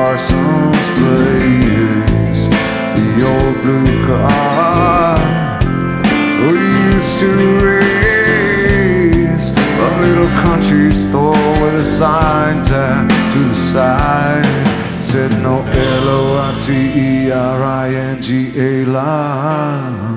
Parsons Place, the old blue car we used to race, a little country store with a sign tacked to the side said no Loiteringa line.